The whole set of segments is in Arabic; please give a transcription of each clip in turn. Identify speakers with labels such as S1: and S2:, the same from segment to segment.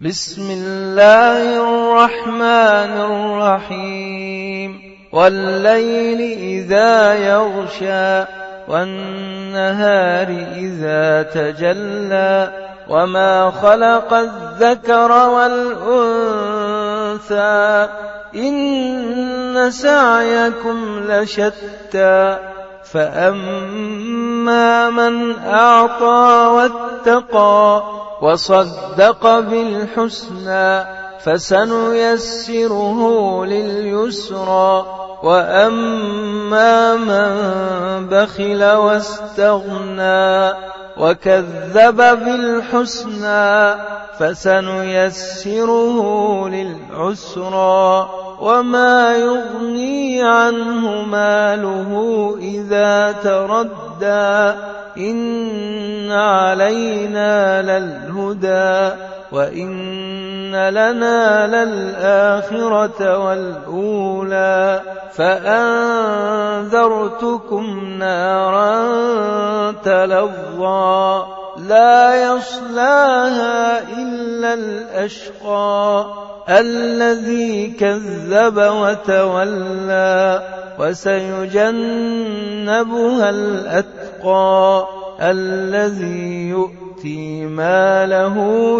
S1: بسم الله الرحمن الرحيم والليل إذا يغشى والنهار إذا تجلى وما خلق الذكر والأنثى إن سعيكم لشتى فأما من أعطى واتقى وصدق بالحسنى فسنيسره لليسرى وأما من بخل واستغنى وكذب بالحسنى فسنيسره للعسرى وما يغني عنه ماله إذا تردى إن علينا للهدى وإن لنا للآخرة والأولى فأنذرتكم نارا تلظى لا يصلاها إلا الأشقى الذي كذب وتولى وسيجنبها الأتقى الذي يؤتي ماله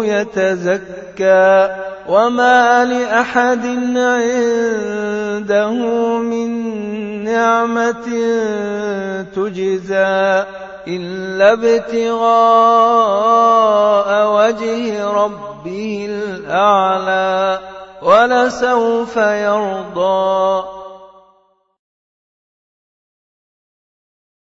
S1: يتزكى وما لأحد عنده من نعمة تجزى إلا ابتغاء وجه ربه الأعلى ولسوف يرضى